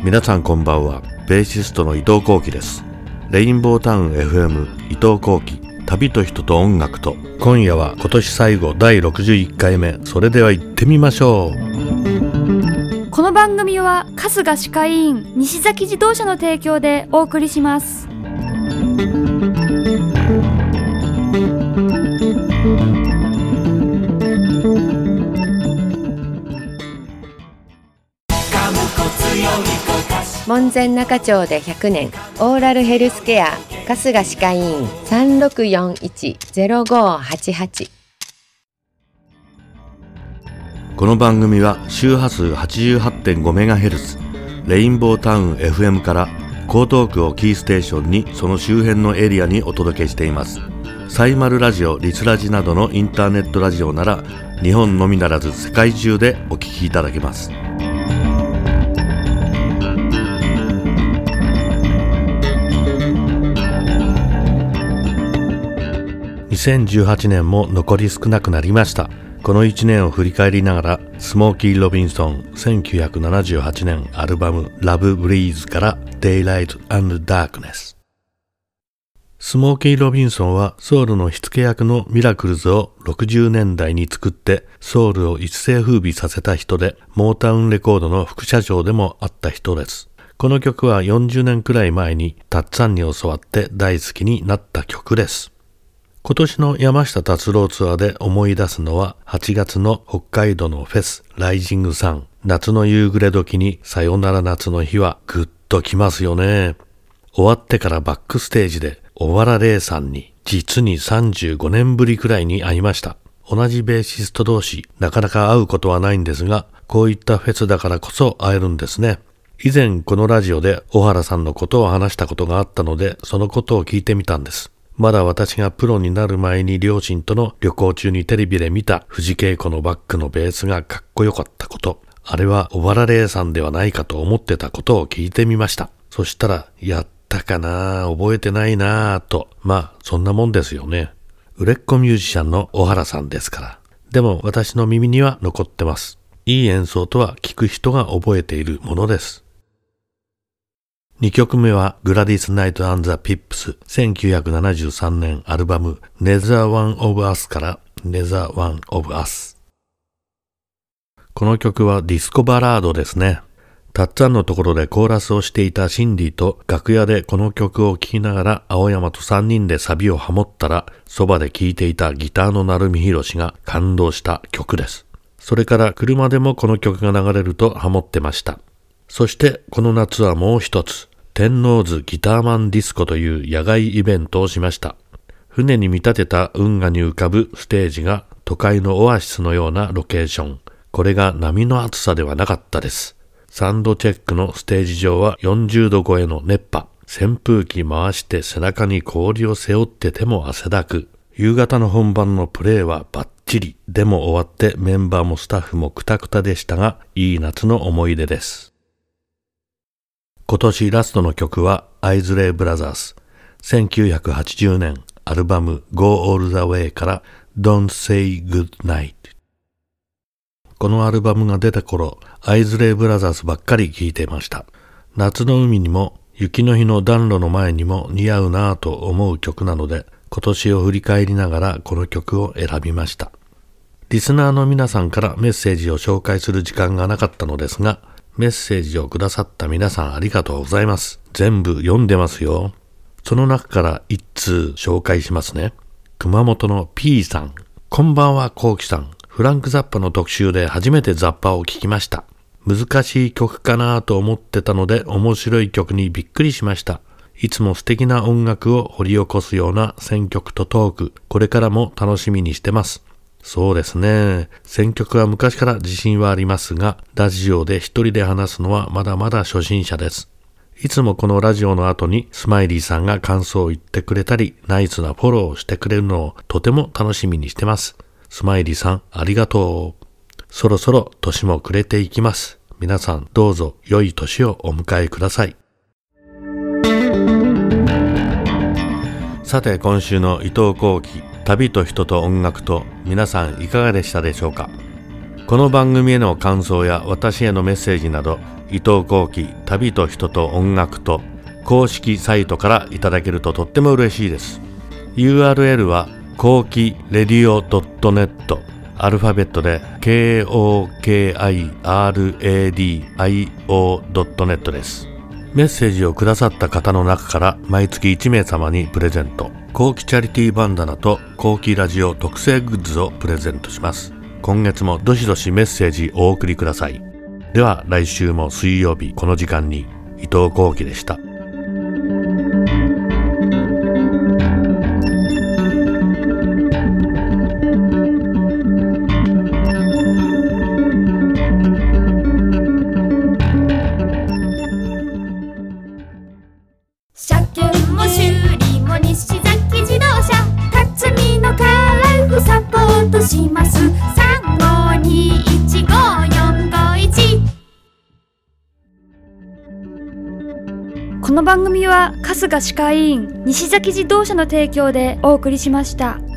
皆さんこんばんは。ベーシストの伊藤幸喜です。レインボータウン FM 伊藤幸喜、旅と人と音楽と。今夜は今年最後第61回目。それでは行ってみましょう。 この番組は春日歯科医院西崎自動車の提供でお送りします。 門前仲町で100年オーラルヘルスケア春日歯科医院 3641-0588。 この番組は周波数 88.5MHz レインボータウン FM から江東区をキーステーションにその周辺のエリアにお届けしています。サイマルラジオ、リスラジなどのインターネットラジオなら日本のみならず世界中でお聞きいただけます。2018年も残り少なくなりました。この1年を振り返りながら、スモーキー・ロビンソン1978年アルバム Love Breeze から Daylight and Darkness。 スモーキー・ロビンソンはソウルの火付け役のミラクルズを60年代に作ってソウルを一世風靡させた人で、モータウンレコードの副社長でもあった人です。この曲は40年くらい前にタッツァンに教わって大好きになった曲です。今年の山下達郎ツアーで思い出すのは8月の北海道のフェスライジングサン。夏の夕暮れ時にさよなら夏の日はぐっときますよね。終わってからバックステージで小原玲さんに実に35年ぶりくらいに会いました。同じベーシスト同士、なかなか会うことはないんですが、こういったフェスだからこそ会えるんですね。以前このラジオで小原さんのことを話したことがあったので、そのことを聞いてみたんです。まだ私がプロになる前に両親との旅行中にテレビで見た藤圭子のバックのベースがかっこよかったこと、あれは小原玲さんではないかと思ってたことを聞いてみました。そしたら、やったかな、覚えてないなと、まあそんなもんですよね。売れっ子ミュージシャンの小原さんですから。でも私の耳には残ってます。いい演奏とは聞く人が覚えているものです。2曲目はグラディス・ナイト・アン・ザ・ピップス1973年アルバム Neither One of Us から Neither One of Us。 この曲はディスコバラードですね。タッツァンのところでコーラスをしていたシンディと楽屋でこの曲を聴きながら青山と3人でサビをハモったら、そばで聴いていたギターの成海博が感動した曲です。それから車でもこの曲が流れるとハモってました。そしてこの夏はもう一つ、天王洲ギターマンディスコという野外イベントをしました。船に見立てた運河に浮かぶステージが都会のオアシスのようなロケーション。これが波の暑さではなかったです。サンドチェックのステージ上は40度超えの熱波。扇風機回して背中に氷を背負ってても汗だく。夕方の本番のプレーはバッチリ。でも終わってメンバーもスタッフもクタクタでしたが、いい夏の思い出です。今年ラストの曲はアイズレイブラザーズ1980年アルバム Go All the Way から Don't Say Goodnight。 このアルバムが出た頃、アイズレイブラザーズばっかり聴いていました。夏の海にも雪の日の暖炉の前にも似合うなぁと思う曲なので、今年を振り返りながらこの曲を選びました。リスナーの皆さんからメッセージを紹介する時間がなかったのですが、メッセージをくださった皆さんありがとうございます。全部読んでますよ。その中から一通紹介しますね。熊本の P さん。こんばんは、コウキさん。フランクザッパの特集で初めてザッパを聞きました。難しい曲かなと思ってたので面白い曲にびっくりしました。いつも素敵な音楽を掘り起こすような選曲とトーク、これからも楽しみにしてます。そうですね。選曲は昔から自信はありますが、ラジオで一人で話すのはまだまだ初心者です。いつもこのラジオの後にスマイリーさんが感想を言ってくれたり、ナイスなフォローをしてくれるのをとても楽しみにしてます。スマイリーさん、ありがとう。そろそろ年も暮れていきます。皆さんどうぞ良い年をお迎えください。さて今週の伊藤幸喜、旅と人と音楽と、皆さんいかがでしたでしょうか。 この番組への感想や私へのメッセージなど、伊藤幸喜旅と人と音楽と公式サイトからいただけるととっても嬉しいです。 URL はこうきレディオ .net、 アルファベットで KOKIRADIO.net です。メッセージをくださった方の中から毎月1名様にプレゼント、幸喜チャリティーバンダナと幸喜ラジオ特製グッズをプレゼントします。今月もどしどしメッセージお送りください。では来週も水曜日この時間に、伊藤幸喜でした。 車検も修理も西崎自動車、辰巳のカラフサポートします。35215451。この番組は春日歯科医院西崎自動車の提供でお送りしました。